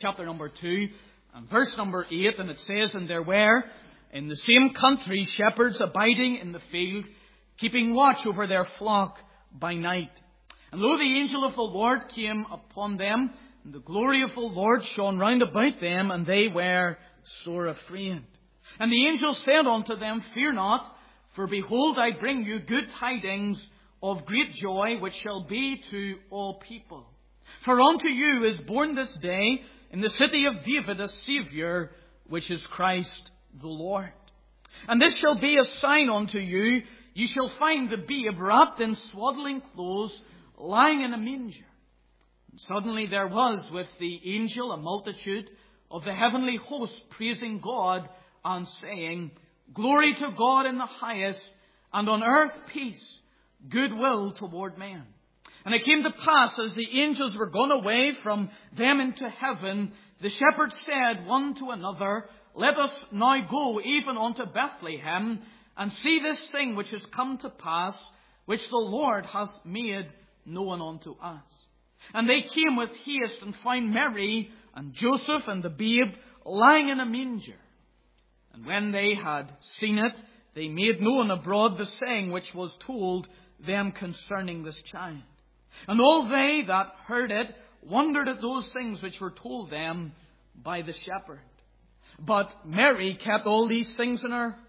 chapter number 2 and verse number 8, and it says, "And there were in the same country shepherds abiding in the field, keeping watch over their flock by night. And lo, the angel of the Lord came upon them, and the glory of the Lord shone round about them, and they were sore afraid. And the angel said unto them, Fear not, for behold, I bring you good tidings of great joy, which shall be to all people. For unto you is born this day in the city of David a Saviour, which is Christ the Lord. And this shall be a sign unto you, ye shall find the babe wrapped in swaddling clothes, lying in a manger." And suddenly there was with the angel a multitude of the heavenly host, praising God and saying, "Glory to God in the highest, and on earth peace, goodwill toward men." And it came to pass, as the angels were gone away from them into heaven, the shepherds said one to another, "Let us now go even unto Bethlehem, and see this thing which is come to pass, which the Lord hath made known unto us." And they came with haste, and found Mary and Joseph and the babe lying in a manger. And when they had seen it, they made known abroad the saying which was told them concerning this child. And all they that heard it wondered at those things which were told them by the shepherd. But Mary kept all these things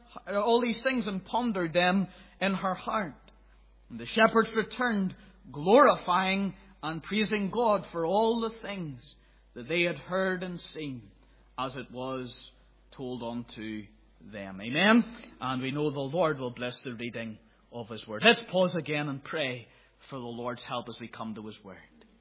and pondered them in her heart. And the shepherds returned, glorifying and praising God for all the things that they had heard and seen, as it was told unto them. Amen. And we know the Lord will bless the reading of His Word. Let's pause again and pray for the Lord's help as we come to His Word.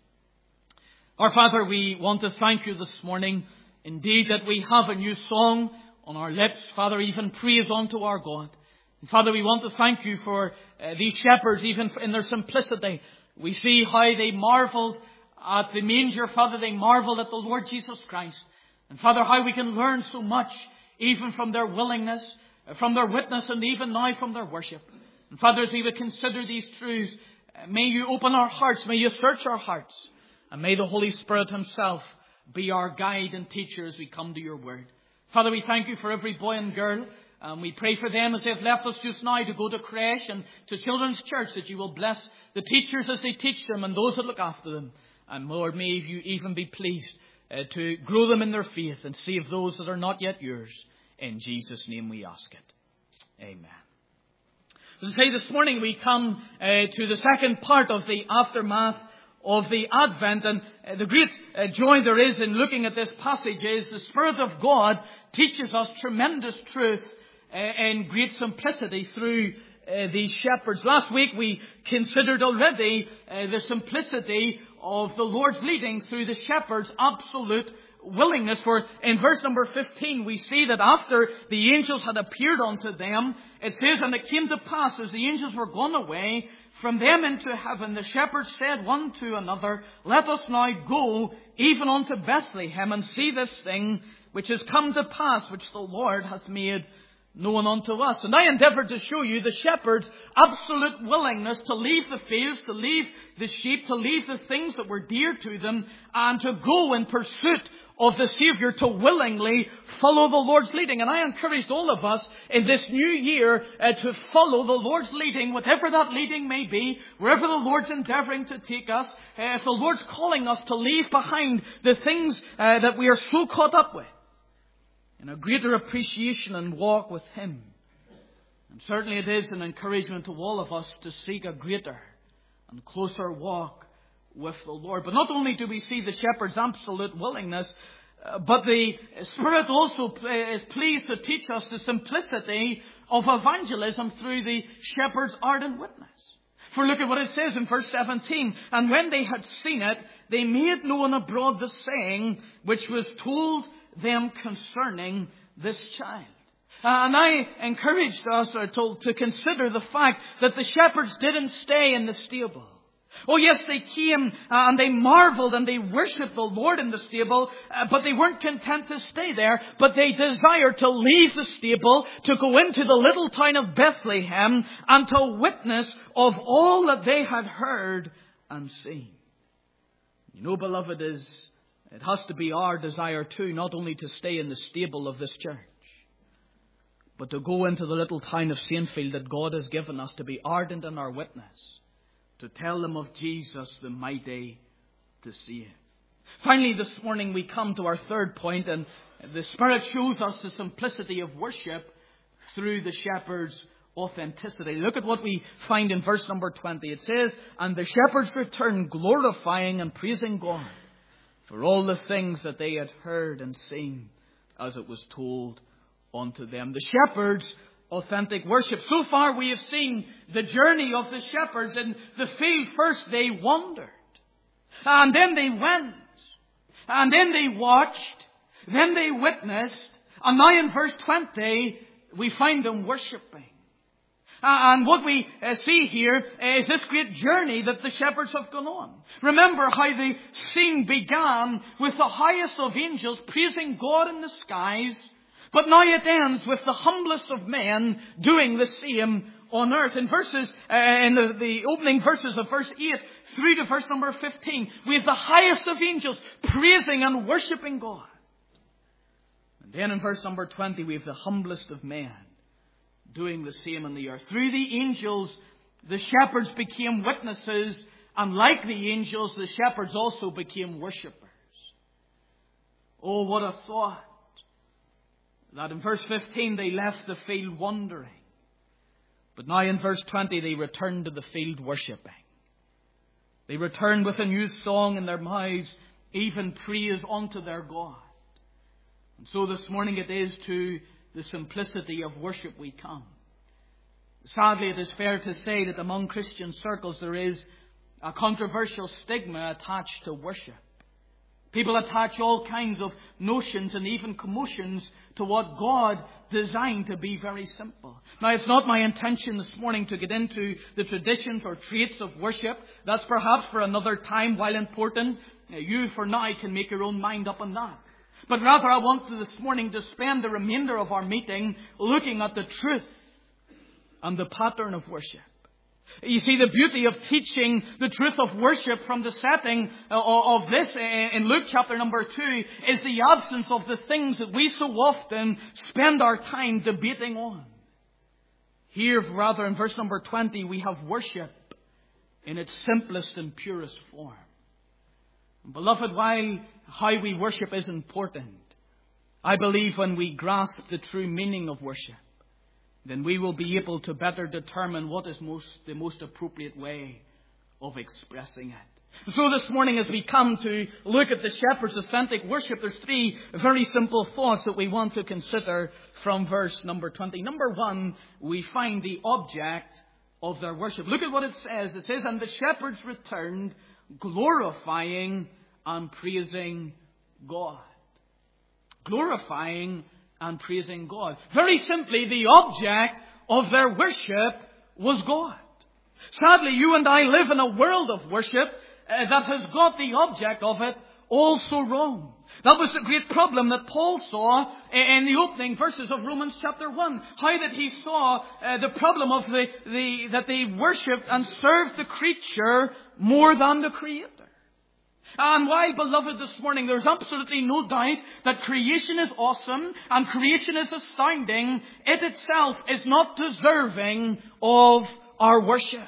Our Father, we want to thank You this morning, indeed, that we have a new song on our lips. Father, even praise unto our God. And Father, we want to thank You for these shepherds, even in their simplicity. We see how they marveled at the manger. Father, they marveled at the Lord Jesus Christ. And Father, how we can learn so much, even from their willingness, from their witness, and even now from their worship. And Father, as we would consider these truths, may You open our hearts, may You search our hearts, and may the Holy Spirit Himself be our guide and teacher as we come to Your Word. Father, we thank You for every boy and girl. We pray for them as they've left us just now to go to creche and to children's church, that You will bless the teachers as they teach them and those that look after them. And Lord, may You even be pleased to grow them in their faith and save those that are not yet Yours. In Jesus' name we ask it. Amen. As I say, this morning we come to the second part of the aftermath of the Advent. And the great joy there is in looking at this passage is the Spirit of God teaches us tremendous truth in great simplicity through these shepherds. Last week we considered already the simplicity of the Lord's leading through the shepherds' absolute willingness. For in verse number 15 we see that after the angels had appeared unto them, it says, "And it came to pass, as the angels were gone away from them into heaven, the shepherds said one to another, Let us now go even unto Bethlehem, and see this thing which is come to pass, which the Lord hath made known unto us." And I endeavoured to show you the shepherds' absolute willingness to leave the fields, to leave the sheep, to leave the things that were dear to them, and to go in pursuit of the Saviour, to willingly follow the Lord's leading. And I encouraged all of us in this new year to follow the Lord's leading, whatever that leading may be, wherever the Lord's endeavouring to take us. If the Lord's calling us to leave behind the things that we are so caught up with, in a greater appreciation and walk with Him. And certainly it is an encouragement to all of us to seek a greater and closer walk with the Lord. But not only do we see the shepherd's absolute willingness, but the Spirit also is pleased to teach us the simplicity of evangelism through the shepherd's ardent witness. For look at what it says in verse 17. "And when they had seen it, they made known abroad the saying which was told them concerning this child." And I encouraged us to consider the fact that the shepherds didn't stay in the stable. Oh yes, they came and they marveled and they worshipped the Lord in the stable, but they weren't content to stay there, but they desired to leave the stable, to go into the little town of Bethlehem and to witness of all that they had heard and seen. You know, beloved, as It has to be our desire too, not only to stay in the stable of this church, but to go into the little town of Saintfield that God has given us, to be ardent in our witness, to tell them of Jesus, the mighty to save. Finally, this morning we come to our third point, and the Spirit shows us the simplicity of worship through the shepherd's authenticity. Look at what we find in verse number 20. It says, "And the shepherds returned, glorifying and praising God for all the things that they had heard and seen, as it was told unto them." The shepherds' authentic worship. So far we have seen the journey of the shepherds. In the field, first they wandered, and then they went, and then they watched, then they witnessed, and now in verse 20 we find them worshipping. And what we see here is this great journey that the shepherds have gone on. Remember how the scene began with the highest of angels praising God in the skies, but now it ends with the humblest of men doing the same on earth. In the opening verses of verse 8 through to verse number 15, we have the highest of angels praising and worshipping God. And then in verse number 20, we have the humblest of men doing the same on the earth. Through the angels, the shepherds became witnesses, and like the angels, the shepherds also became worshippers. Oh, what a thought, that in verse 15 they left the field wandering, but now in verse 20 they returned to the field worshipping. They returned with a new song in their mouths, even praise unto their God. And so this morning it is to the simplicity of worship we come. Sadly, it is fair to say that among Christian circles there is a controversial stigma attached to worship. People attach all kinds of notions and even commotions to what God designed to be very simple. Now, it's not my intention this morning to get into the traditions or traits of worship. That's perhaps for another time, while important. You for now can make your own mind up on that. But rather, I want this morning to spend the remainder of our meeting looking at the truth and the pattern of worship. You see, the beauty of teaching the truth of worship from the setting of this in Luke chapter number 2 is the absence of the things that we so often spend our time debating on. Here, rather, in verse number 20, we have worship in its simplest and purest form. Beloved, while how we worship is important, I believe when we grasp the true meaning of worship, then we will be able to better determine what is the most appropriate way of expressing it. So this morning, as we come to look at the shepherd's authentic worship, there's three very simple thoughts that we want to consider from verse number 20. Number one, we find the object of their worship. Look at what it says. It says, "And the shepherds returned, glorifying and praising God." Glorifying and praising God. Very simply, the object of their worship was God. Sadly, you and I live in a world of worship that has got the object of it also wrong. That was the great problem that Paul saw in the opening verses of Romans chapter 1. How did he saw the problem of that they worshipped and served the creature more than the Creator? And while, beloved, this morning there's absolutely no doubt that creation is awesome and creation is astounding, it itself is not deserving of our worship.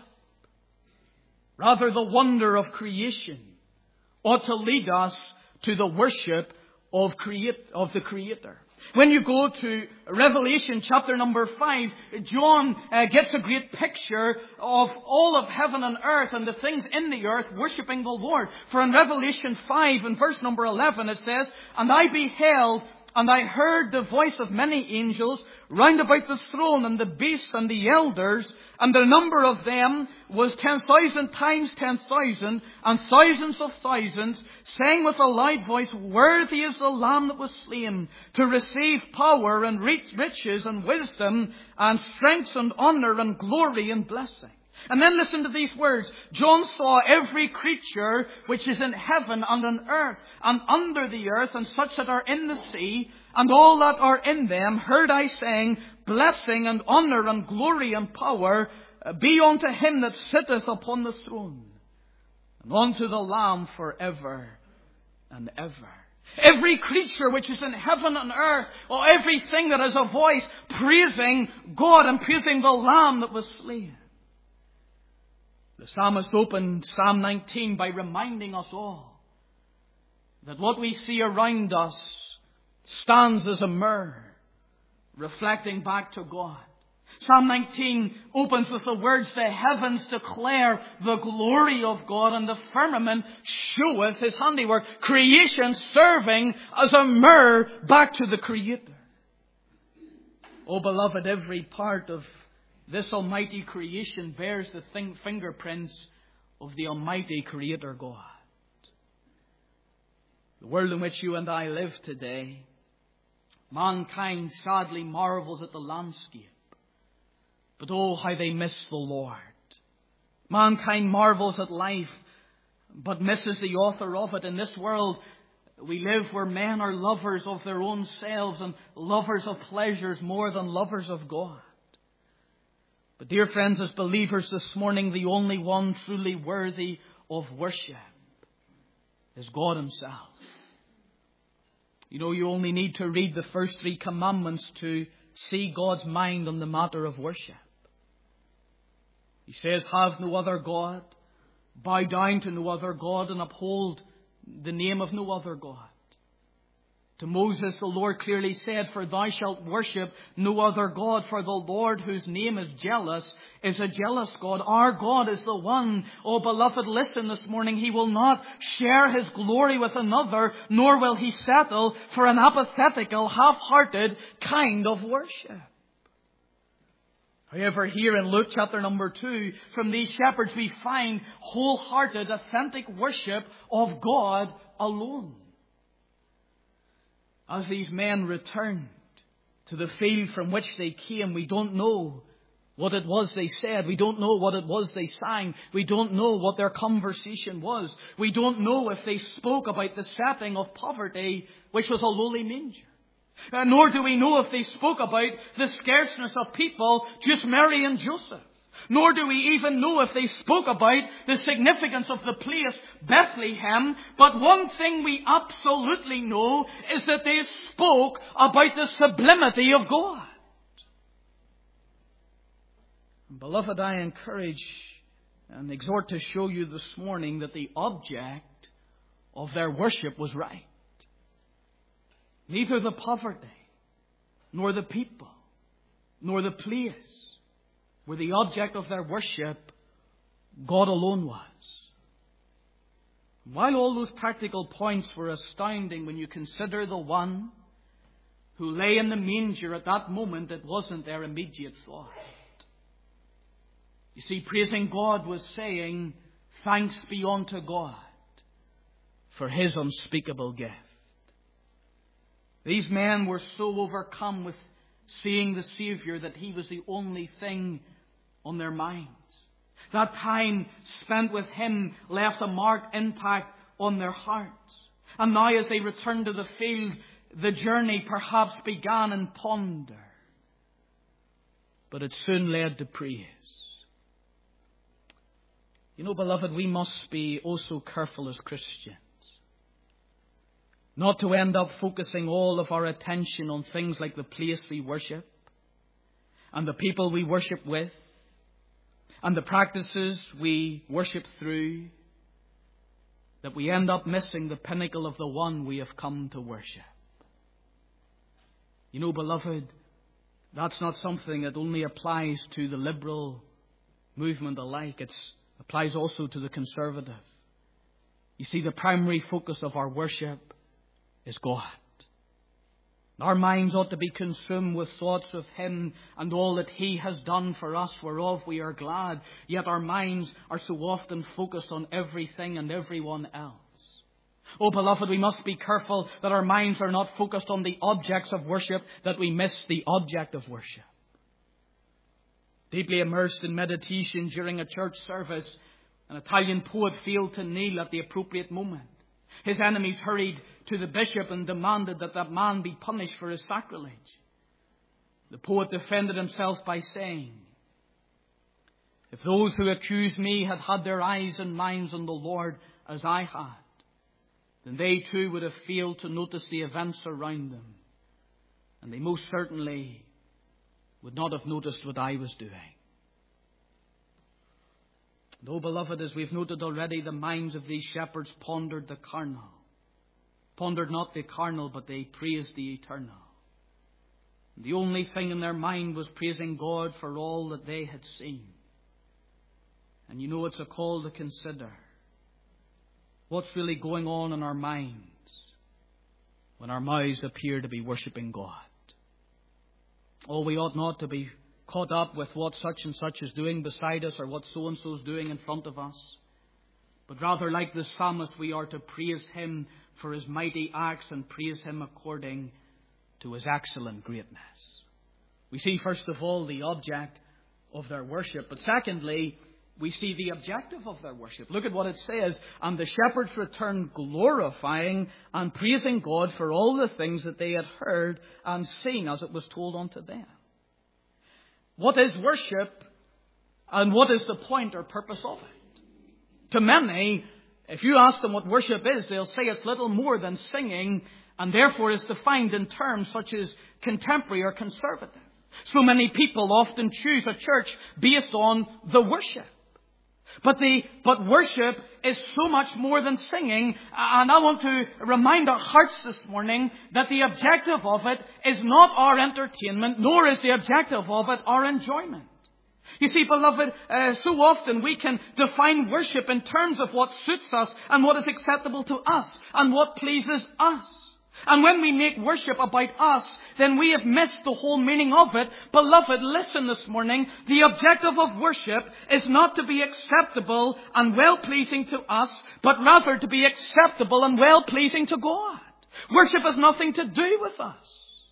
Rather, the wonder of creation ought to lead us to the worship of the Creator. When you go to Revelation chapter number 5, John gets a great picture of all of heaven and earth and the things in the earth worshipping the Lord. For in Revelation 5 and verse number 11 it says, "And I beheld, and I heard the voice of many angels round about the throne and the beasts and the elders, and the number of them was 10,000 times 10,000 and thousands of thousands, saying with a loud voice, Worthy is the Lamb that was slain to receive power and riches and wisdom and strength and honor and glory and blessing." And then listen to these words. "John saw every creature which is in heaven and on earth and under the earth and such that are in the sea and all that are in them, heard I saying, Blessing and honor and glory and power be unto him that sitteth upon the throne and unto the Lamb forever and ever. Every creature which is in heaven and earth, or everything that has a voice, praising God and praising the Lamb that was slain. The psalmist opened Psalm 19 by reminding us all that what we see around us stands as a mirror, reflecting back to God. Psalm 19 opens with the words, the heavens declare the glory of God, and the firmament showeth his handiwork. Creation serving as a mirror back to the Creator. Oh, beloved, every part of this almighty creation bears the fingerprints of the almighty Creator God. The world in which you and I live today, mankind sadly marvels at the landscape. But oh, how they miss the Lord. Mankind marvels at life, but misses the author of it. In this world we live where men are lovers of their own selves and lovers of pleasures more than lovers of God. But dear friends, as believers this morning, the only one truly worthy of worship is God Himself. You know, you only need to read the first 3 commandments to see God's mind on the matter of worship. He says, have no other God, bow down to no other God, and uphold the name of no other God. To Moses, the Lord clearly said, for thou shalt worship no other God, for the Lord whose name is jealous is a jealous God. Our God is the one. Oh, beloved, listen this morning. He will not share His glory with another, nor will He settle for an apathetical, half-hearted kind of worship. However, here in Luke chapter number 2, from these shepherds we find wholehearted, authentic worship of God alone. As these men returned to the field from which they came, we don't know what it was they said. We don't know what it was they sang. We don't know what their conversation was. We don't know if they spoke about the setting of poverty, which was a lowly manger. Nor do we know if they spoke about the scarceness of people, just Mary and Joseph. Nor do we even know if they spoke about the significance of the place, Bethlehem. But one thing we absolutely know is that they spoke about the sublimity of God. Beloved, I encourage and exhort to show you this morning that the object of their worship was right. Neither the poverty, nor the people, nor the place were the object of their worship. God alone was. While all those practical points were astounding when you consider the one who lay in the manger at that moment, it wasn't their immediate thought. You see, praising God was saying, thanks be unto God for His unspeakable gift. These men were so overcome with seeing the Savior that He was the only thing on their minds. That time spent with Him left a marked impact on their hearts. And now as they returned to the field, the journey perhaps began in ponder. But it soon led to praise. You know, beloved, we must be oh so careful as Christians not to end up focusing all of our attention on things like the place we worship and the people we worship with and the practices we worship through, that we end up missing the pinnacle of the one we have come to worship. You know, beloved, that's not something that only applies to the liberal movement alike. It applies also to the conservative. You see, the primary focus of our worship is God. Our minds ought to be consumed with thoughts of Him and all that He has done for us, whereof we are glad. Yet our minds are so often focused on everything and everyone else. Oh, beloved, we must be careful that our minds are not focused on the objects of worship, that we miss the object of worship. Deeply immersed in meditation during a church service, an Italian poet failed to kneel at the appropriate moment. His enemies hurried to the bishop and demanded that that man be punished for his sacrilege. The poet defended himself by saying, if those who accused me had had their eyes and minds on the Lord as I had, then they too would have failed to notice the events around them. And they most certainly would not have noticed what I was doing. Though, beloved, as we've noted already, the minds of these shepherds pondered the carnal. Pondered not the carnal, but they praised the eternal. The only thing in their mind was praising God for all that they had seen. And you know, it's a call to consider what's really going on in our minds when our mouths appear to be worshipping God. Oh, we ought not to be caught up with what such and such is doing beside us or what so and so is doing in front of us. But rather, like the psalmist, we are to praise Him for His mighty acts and praise Him according to His excellent greatness. We see, first of all, the object of their worship. But secondly, we see the objective of their worship. Look at what it says. And the shepherds returned glorifying and praising God for all the things that they had heard and seen, as it was told unto them. What is worship, and what is the point or purpose of it? To many, if you ask them what worship is, they'll say it's little more than singing, and therefore is defined in terms such as contemporary or conservative. So many people often choose a church based on the worship. But worship is so much more than singing, and I want to remind our hearts this morning that the objective of it is not our entertainment, nor is the objective of it our enjoyment. You see, beloved, so often we can define worship in terms of what suits us and what is acceptable to us and what pleases us. And when we make worship about us, then we have missed the whole meaning of it. Beloved, listen this morning. The objective of worship is not to be acceptable and well-pleasing to us, but rather to be acceptable and well-pleasing to God. Worship has nothing to do with us.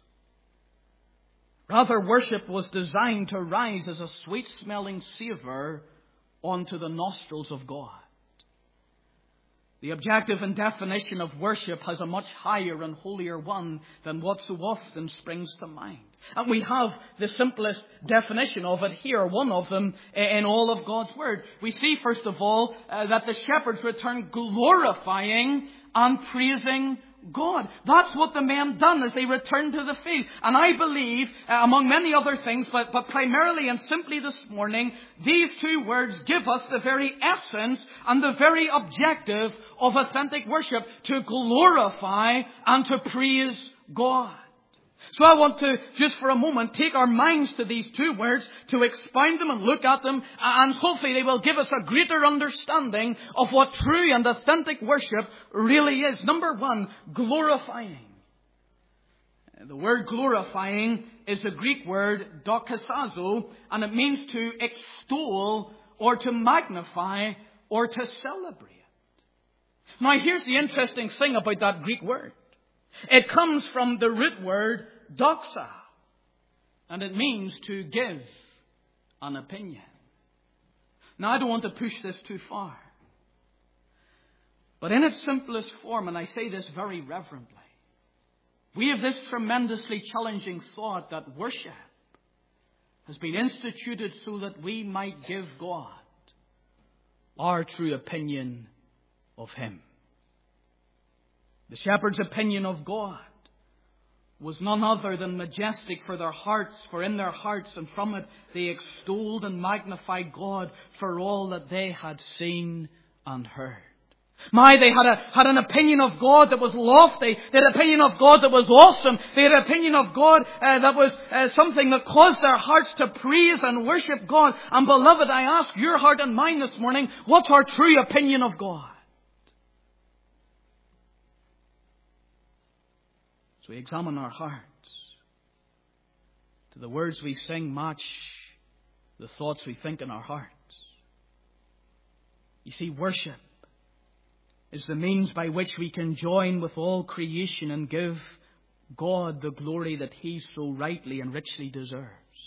Rather, worship was designed to rise as a sweet-smelling savour onto the nostrils of God. The objective and definition of worship has a much higher and holier one than what so often springs to mind. And we have the simplest definition of it here, one of them in all of God's Word. We see, first of all, that the shepherds returned glorifying and praising God. That's what the men done as they returned to the field. And I believe, among many other things, but primarily and simply this morning, these two words give us the very essence and the very objective of authentic worship, to glorify and to praise God. So I want to, just for a moment, take our minds to these two words, to expound them and look at them, and hopefully they will give us a greater understanding of what true and authentic worship really is. Number one, glorifying. The word glorifying is a Greek word, doxazo, and it means to extol or to magnify or to celebrate. Now here's the interesting thing about that Greek word. It comes from the root word doxa, and it means to give an opinion. Now, I don't want to push this too far, but in its simplest form, and I say this very reverently, we have this tremendously challenging thought that worship has been instituted so that we might give God our true opinion of Him. The shepherd's opinion of God was none other than majestic for their hearts, for in their hearts and from it they extolled and magnified God for all that they had seen and heard. They had an opinion of God that was lofty. They had an opinion of God that was awesome. They had an opinion of God that was something that caused their hearts to praise and worship God. And beloved, I ask your heart and mine this morning, what's our true opinion of God? So we examine our hearts. Do the words we sing match the thoughts we think in our hearts? You see, worship is the means by which we can join with all creation and give God the glory that He so rightly and richly deserves.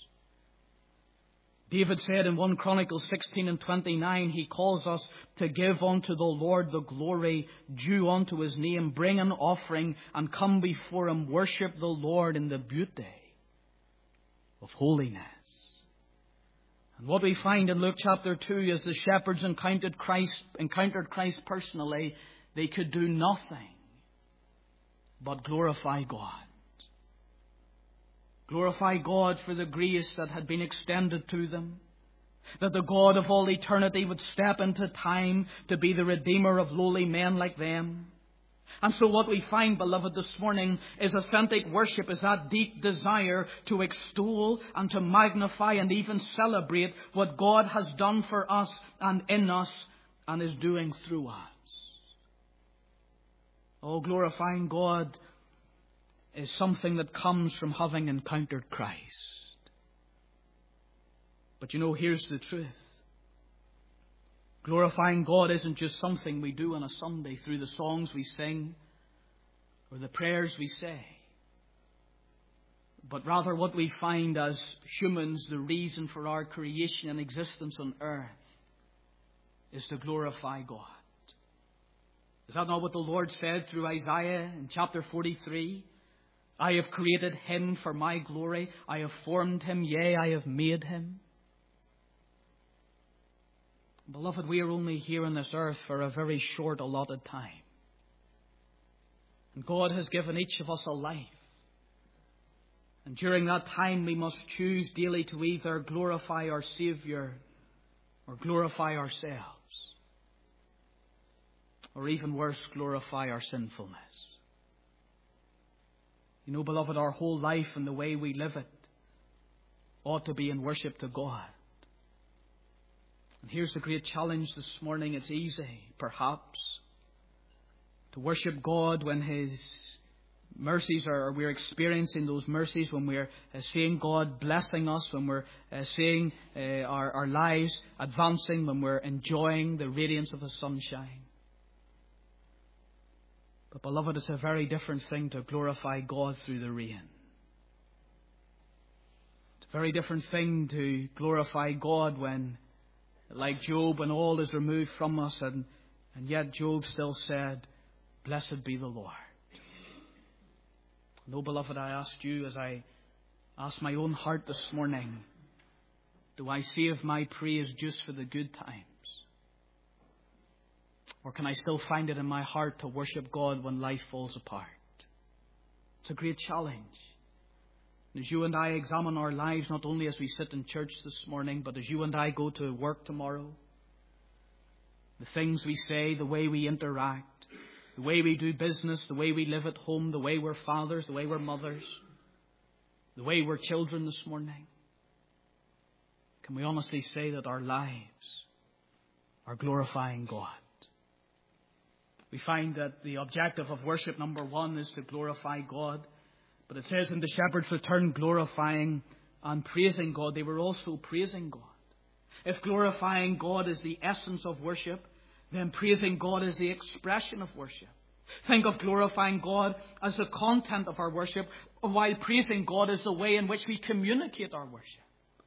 David said in 1 Chronicles 16:29, he calls us to give unto the Lord the glory due unto His name, bring an offering and come before Him, worship the Lord in the beauty of holiness. And what we find in Luke chapter 2 is the shepherds encountered Christ personally. They could do nothing but glorify God. Glorify God for the grace that had been extended to them, that the God of all eternity would step into time to be the Redeemer of lowly men like them. And so what we find, beloved, this morning is authentic worship is that deep desire to extol and to magnify and even celebrate what God has done for us and in us and is doing through us. Oh, glorifying God is something that comes from having encountered Christ. But you know, here's the truth. Glorifying God isn't just something we do on a Sunday through the songs we sing or the prayers we say. But rather what we find as humans, the reason for our creation and existence on earth is to glorify God. Is that not what the Lord said through Isaiah in chapter 43? I have created him for my glory. I have formed him. Yea, I have made him. Beloved, we are only here on this earth for a very short allotted time. And God has given each of us a life. And during that time we must choose daily to either glorify our Saviour or glorify ourselves. Or even worse, glorify our sinfulness. You know, beloved, our whole life and the way we live it ought to be in worship to God. And here's the great challenge this morning. It's easy, perhaps, to worship God when His mercies are, we're experiencing those mercies, when we're seeing God blessing us, when we're seeing our lives advancing, when we're enjoying the radiance of the sunshine. But beloved, it's a very different thing to glorify God through the rain. It's a very different thing to glorify God when, like Job, when all is removed from us, and yet Job still said, blessed be the Lord. No, beloved, I asked you, as I asked my own heart this morning, do I save my praise just for the good times? Or can I still find it in my heart to worship God when life falls apart? It's a great challenge. As you and I examine our lives, not only as we sit in church this morning, but as you and I go to work tomorrow, the things we say, the way we interact, the way we do business, the way we live at home, the way we're fathers, the way we're mothers, the way we're children this morning, can we honestly say that our lives are glorifying God? We find that the objective of worship, number one, is to glorify God. But it says in the shepherds returned glorifying and praising God. They were also praising God. If glorifying God is the essence of worship, then praising God is the expression of worship. Think of glorifying God as the content of our worship, while praising God is the way in which we communicate our worship.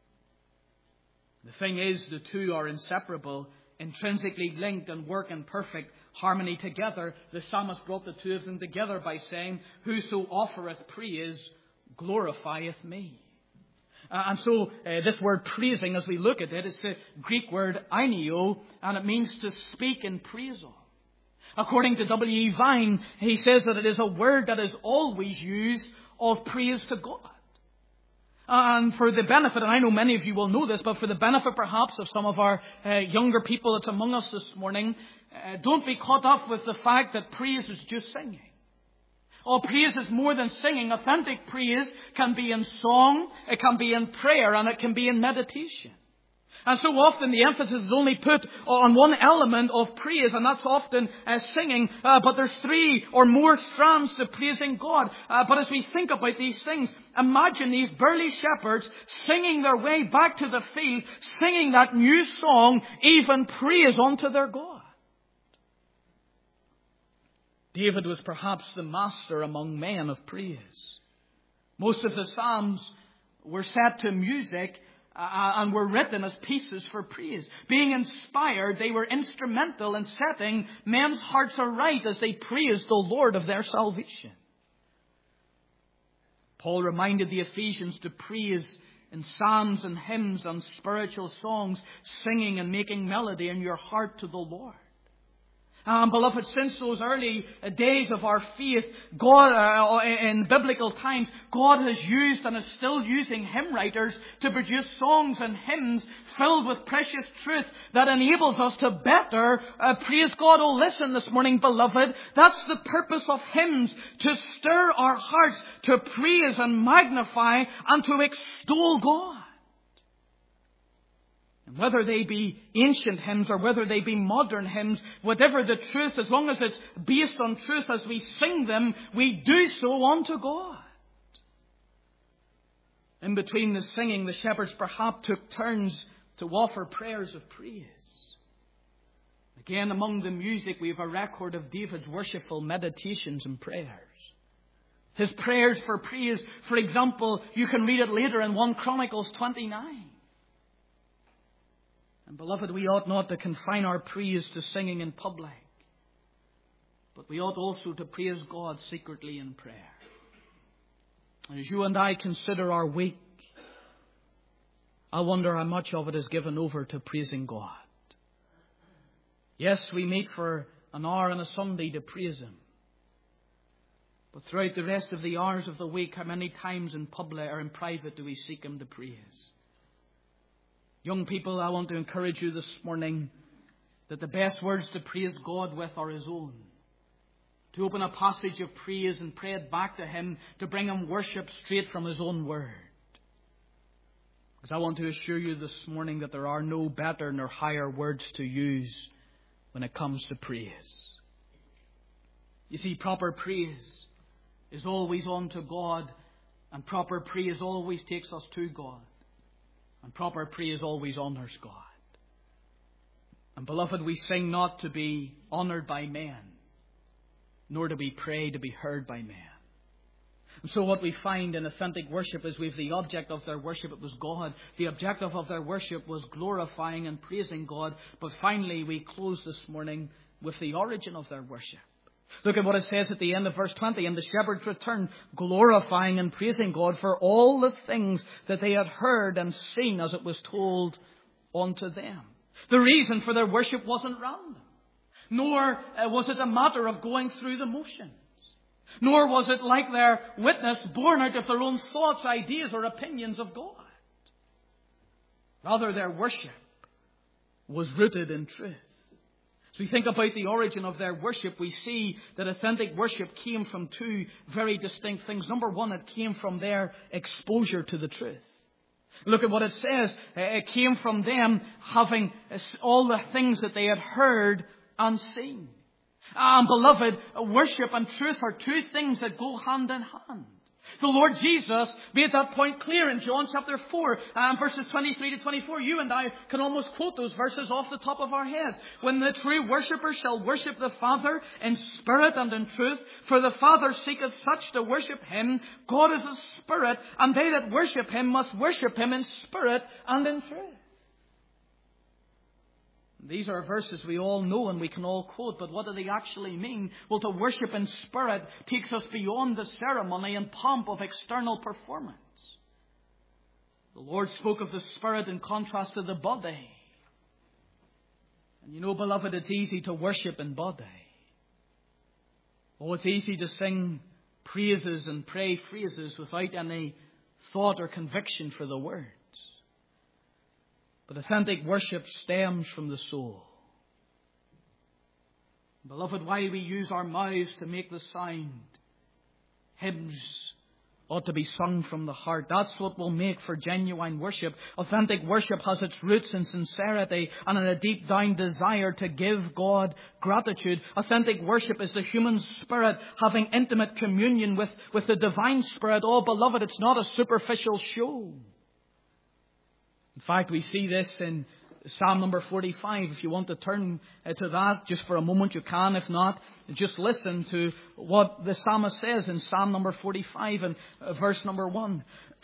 The thing is, the two are inseparable, intrinsically linked, and work in perfect harmony together. The psalmist brought the two of them together by saying, whoso offereth praise glorifieth me. And so this word praising, as we look at it, it's a Greek word aineo, and it means to speak in praise of. According to W.E. Vine, he says that it is a word that is always used of praise to God. And for the benefit, and I know many of you will know this, but for the benefit perhaps of some of our younger people that's among us this morning, don't be caught up with the fact that praise is just singing. Oh, praise is more than singing. Authentic praise can be in song, it can be in prayer, and it can be in meditation. And so often the emphasis is only put on one element of praise, and that's often singing. But there's three or more strands to praising God. But as we think about these things, imagine these burly shepherds singing their way back to the field, singing that new song, even praise unto their God. David was perhaps the master among men of praise. Most of the Psalms were set to music and were written as pieces for praise. Being inspired, they were instrumental in setting men's hearts aright as they praised the Lord of their salvation. Paul reminded the Ephesians to praise in psalms and hymns and spiritual songs, singing and making melody in your heart to the Lord. Beloved, since those early days of our faith, God, in biblical times, God has used and is still using hymn writers to produce songs and hymns filled with precious truth that enables us to better praise God. Oh, listen this morning, beloved, that's the purpose of hymns, to stir our hearts to praise and magnify and to extol God. And whether they be ancient hymns or whether they be modern hymns, whatever the truth, as long as it's based on truth as we sing them, we do so unto God. In between the singing, the shepherds perhaps took turns to offer prayers of praise. Again, among the music, we have a record of David's worshipful meditations and prayers. His prayers for praise, for example, you can read it later in 1 Chronicles 29. And beloved, we ought not to confine our praise to singing in public, but we ought also to praise God secretly in prayer. And as you and I consider our week, I wonder how much of it is given over to praising God. Yes, we meet for an hour on a Sunday to praise Him. But throughout the rest of the hours of the week, how many times in public or in private do we seek Him to praise? Young people, I want to encourage you this morning that the best words to praise God with are His own. To open a passage of praise and pray it back to Him, to bring Him worship straight from His own word. Because I want to assure you this morning that there are no better nor higher words to use when it comes to praise. You see, proper praise is always unto God, and proper praise always takes us to God. And proper praise always honours God. And beloved, we sing not to be honoured by men, nor do we pray to be heard by men. And so what we find in authentic worship is we've the object of their worship, it was God. The objective of their worship was glorifying and praising God. But finally, we close this morning with the origin of their worship. Look at what it says at the end of verse 20. And the shepherds returned, glorifying and praising God for all the things that they had heard and seen as it was told unto them. The reason for their worship wasn't random. Nor was it a matter of going through the motions. Nor was it like their witness born out of their own thoughts, ideas, or opinions of God. Rather, their worship was rooted in truth. As we think about the origin of their worship, we see that authentic worship came from two very distinct things. Number one, it came from their exposure to the truth. Look at what it says. It came from them having all the things that they had heard and seen. Beloved, worship and truth are two things that go hand in hand. The Lord Jesus made that point clear in John chapter 4, verses 23 to 24. You and I can almost quote those verses off the top of our heads. When the true worshipper shall worship the Father in spirit and in truth, for the Father seeketh such to worship Him. God is a spirit, and they that worship Him must worship Him in spirit and in truth. These are verses we all know and we can all quote, but what do they actually mean? Well, to worship in spirit takes us beyond the ceremony and pomp of external performance. The Lord spoke of the spirit in contrast to the body. And you know, beloved, it's easy to worship in body. Oh, it's easy to sing praises and pray phrases without any thought or conviction for the words. But authentic worship stems from the soul. Beloved, while we use our mouths to make the sound, hymns ought to be sung from the heart. That's what will make for genuine worship. Authentic worship has its roots in sincerity and in a deep down desire to give God gratitude. Authentic worship is the human spirit having intimate communion with the divine spirit. Oh, beloved, it's not a superficial show. In fact, we see this in Psalm number 45. If you want to turn to that just for a moment, you can. If not, just listen to what the psalmist says in Psalm number 45 and verse number 1.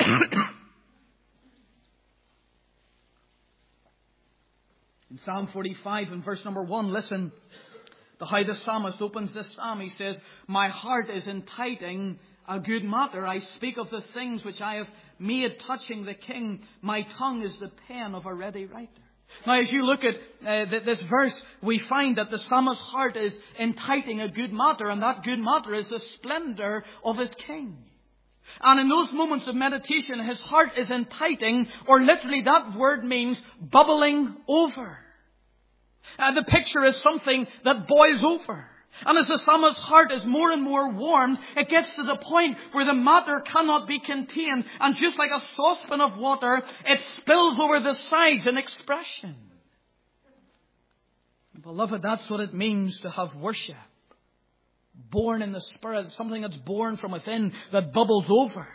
In Psalm 45 and verse number 1, listen to how the psalmist opens this psalm. He says, "My heart is entiting a good matter. I speak of the things which I have made touching the King. My tongue is the pen of a ready writer." Now, as you look at this verse, we find that the psalmist's heart is entiting a good matter, and that good matter is the splendor of his king. And in those moments of meditation, his heart is entiting, or literally that word means bubbling over. The picture is something that boils over. And as the psalmist's heart is more and more warmed, it gets to the point where the matter cannot be contained. And just like a saucepan of water, it spills over the sides in expression. Beloved, that's what it means to have worship. Born in the Spirit, something that's born from within, that bubbles over.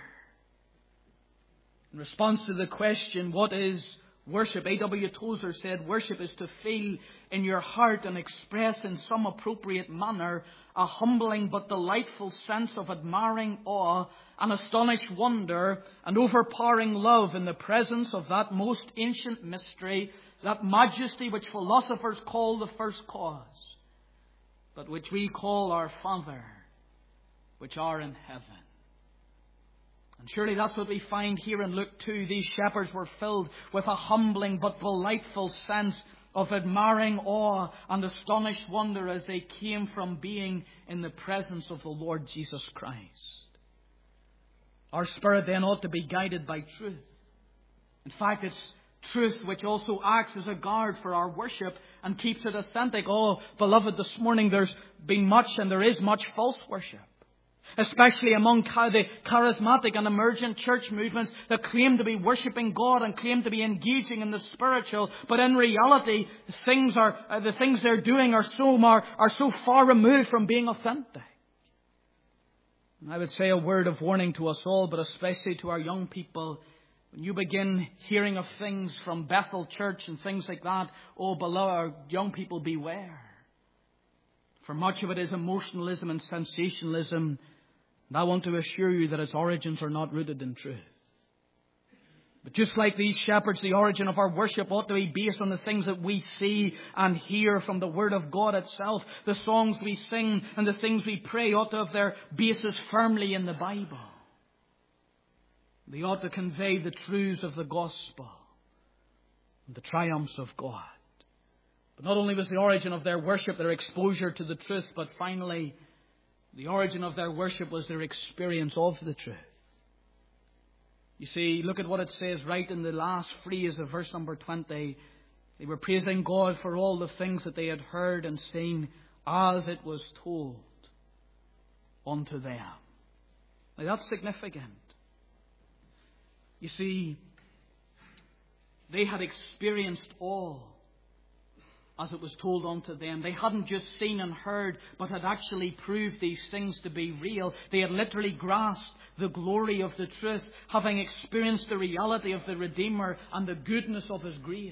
In response to the question, what is worship? A.W. Tozer said, worship is to feel in your heart and express in some appropriate manner a humbling but delightful sense of admiring awe and astonished wonder and overpowering love in the presence of that most ancient mystery, that majesty which philosophers call the first cause, but which we call our Father, which are in heaven. And surely that's what we find here in Luke 2. These shepherds were filled with a humbling but delightful sense of admiring awe and astonished wonder as they came from being in the presence of the Lord Jesus Christ. Our spirit then ought to be guided by truth. In fact, it's truth which also acts as a guard for our worship and keeps it authentic. Oh, beloved, this morning there's been much and there is much false worship. Especially among the charismatic and emergent church movements that claim to be worshipping God and claim to be engaging in the spiritual. But in reality, the things they're doing are so far removed from being authentic. And I would say a word of warning to us all, but especially to our young people. When you begin hearing of things from Bethel Church and things like that, oh, beloved, our young people, beware. For much of it is emotionalism and sensationalism. And I want to assure you that its origins are not rooted in truth. But just like these shepherds, the origin of our worship ought to be based on the things that we see and hear from the Word of God itself. The songs we sing and the things we pray ought to have their basis firmly in the Bible. They ought to convey the truths of the gospel and the triumphs of God. But not only was the origin of their worship their exposure to the truth, but finally, the origin of their worship was their experience of the truth. You see, look at what it says right in the last phrase of verse number 20. They were praising God for all the things that they had heard and seen as it was told unto them. Now that's significant. You see, they had experienced all as it was told unto them. They hadn't just seen and heard, but had actually proved these things to be real. They had literally grasped the glory of the truth, having experienced the reality of the Redeemer and the goodness of His grace.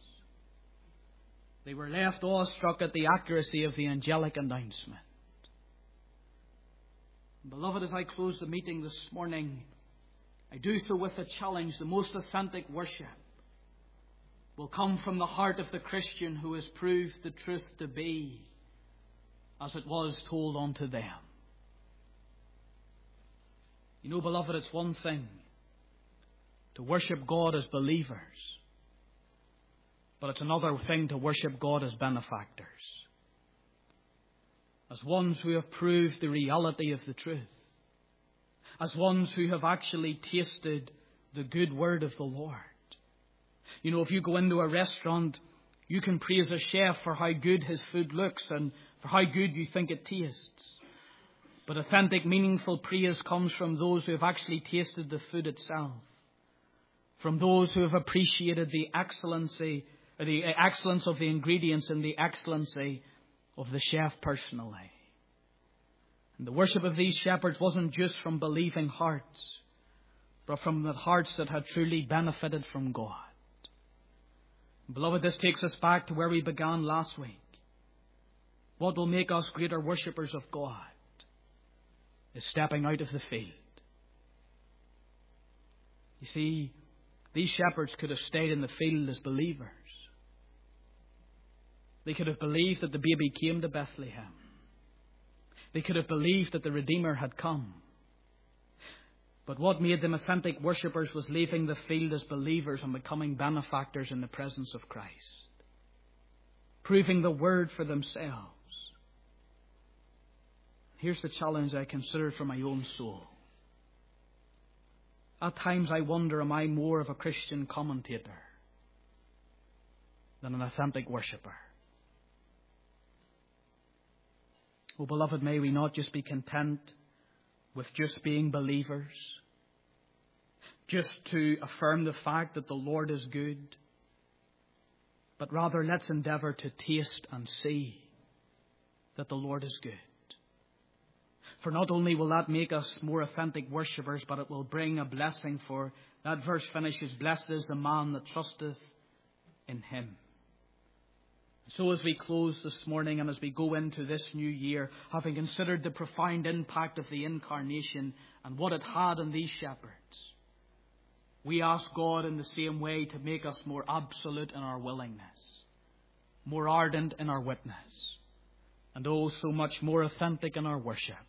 They were left awestruck at the accuracy of the angelic announcement. Beloved, as I close the meeting this morning, I do so with a challenge. The most authentic worship will come from the heart of the Christian who has proved the truth to be as it was told unto them. You know, beloved, it's one thing to worship God as believers, but it's another thing to worship God as benefactors, as ones who have proved the reality of the truth, as ones who have actually tasted the good word of the Lord. You know, if you go into a restaurant, you can praise a chef for how good his food looks and for how good you think it tastes. But authentic, meaningful praise comes from those who have actually tasted the food itself. From those who have appreciated the excellency, or the excellence of the ingredients and the excellency of the chef personally. And the worship of these shepherds wasn't just from believing hearts, but from the hearts that had truly benefited from God. Beloved, this takes us back to where we began last week. What will make us greater worshippers of God is stepping out of the field. You see, these shepherds could have stayed in the field as believers. They could have believed that the baby came to Bethlehem. They could have believed that the Redeemer had come. But what made them authentic worshippers was leaving the field as believers and becoming benefactors in the presence of Christ. Proving the word for themselves. Here's the challenge I considered for my own soul. At times I wonder, am I more of a Christian commentator than an authentic worshipper? Oh, beloved, may we not just be content with just being believers, just to affirm the fact that the Lord is good, but rather let's endeavour to taste and see that the Lord is good. For not only will that make us more authentic worshippers, but it will bring a blessing, for that verse finishes, blessed is the man that trusteth in him. So as we close this morning and as we go into this new year, having considered the profound impact of the incarnation and what it had on these shepherds, we ask God in the same way to make us more absolute in our willingness, more ardent in our witness, and oh, so much more authentic in our worship.